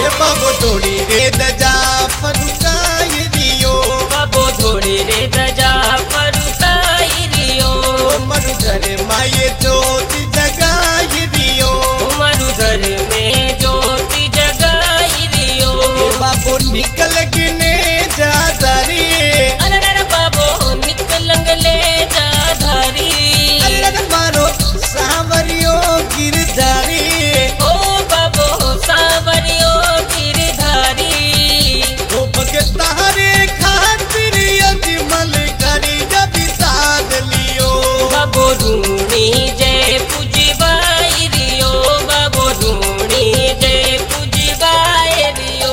बाबो थोड़ी रे दजा परुकाई दियो, बाबो थोड़ी रे दजा परुकाई दियो, मरु घर माये ज्योति जगाई दियो, मरु घर में ज्योति जगाई दियो। बाबो निकल गिने जा धारी, अरे बाबो निकल ले जा धारी, अरे मारो सावरियो गिरधारी, ओ बाबो सावरियो गिरधारी, ओ भगता रे खातिर अजमल करी जब साध लियो, बाबो रूणी जय पूजवाई दियो, बाबो रूणी जय पूजवाई दियो।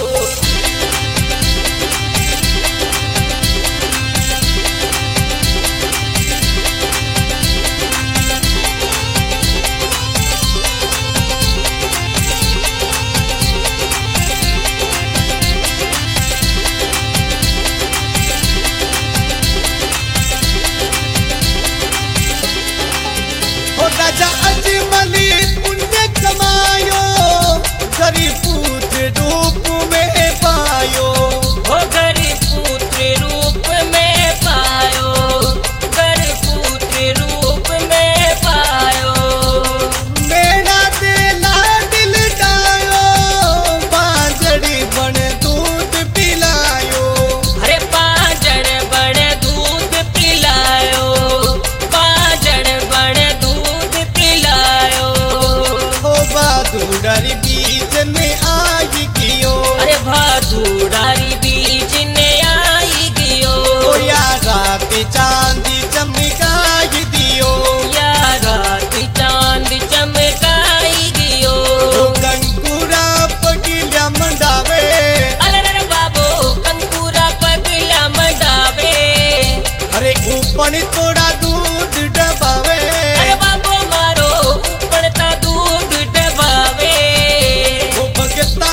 राजा अजमली पुण्य कमायो, गरीब पुत्र रूप में पायो, ओ गरीब पुत्र रूप में पायो, गरीब पुत्र रूप में पायो, मेरा दिला दिल डायो, बांजड़ी बन दूध पिलायो, अरे पाजड़ बड़ दूध पिलायो, पाजड़ बड़ दूध पिलायो, ओ बहादुरारी बीच में आई गियो, अरे बहादुरारी बीच ने आई गियो, ओ या रात चांदी चमकाई दियो, या रात चांद चमकाई गियो, ओ कंकुरा पगिला मंडावे, अरे बाबो कंकुरा पगला मंडावे, अरे ऊपर थोड़ा दूध डबावे, अरे बाबो मारो ऊपड़ता दूध डबावे, ओ भगता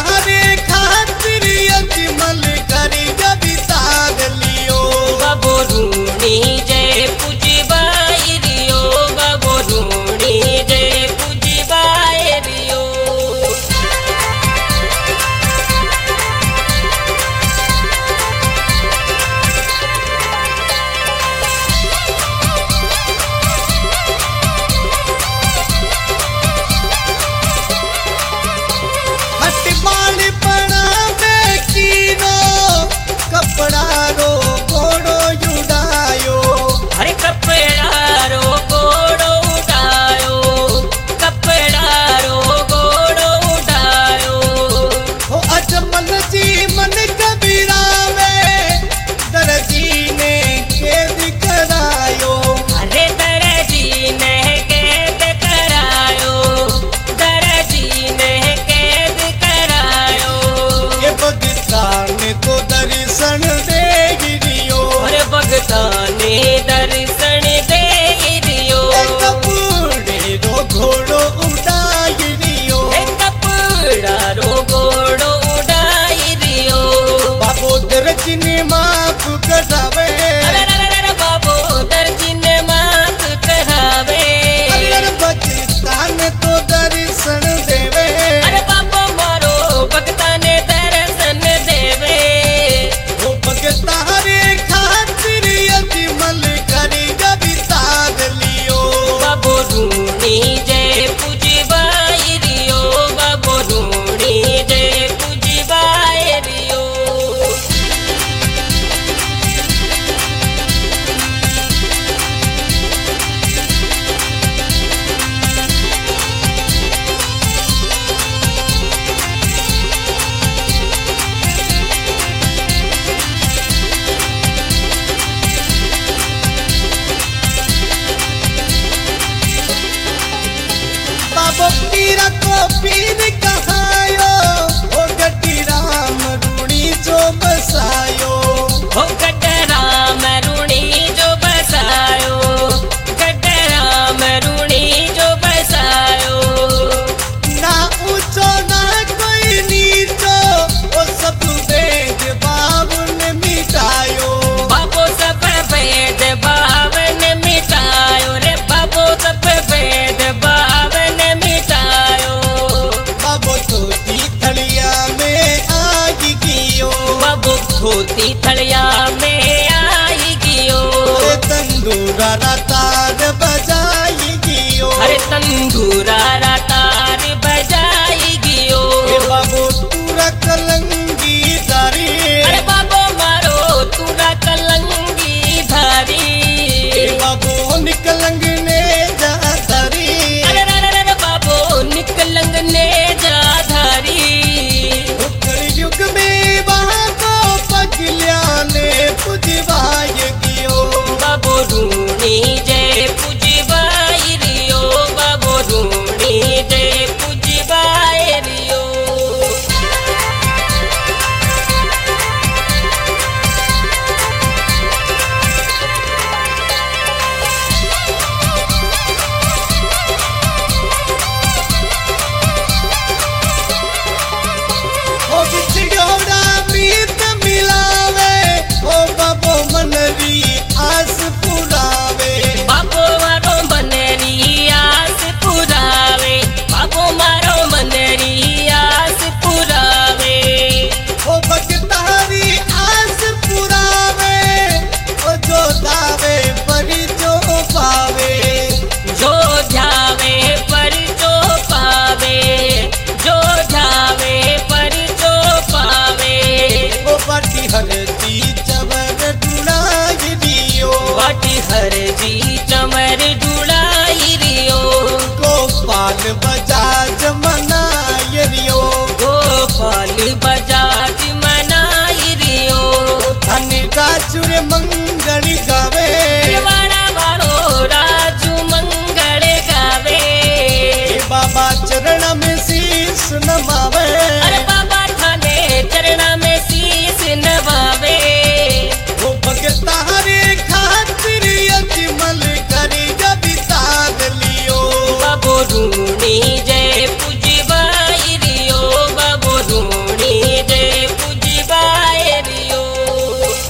तीथड़िया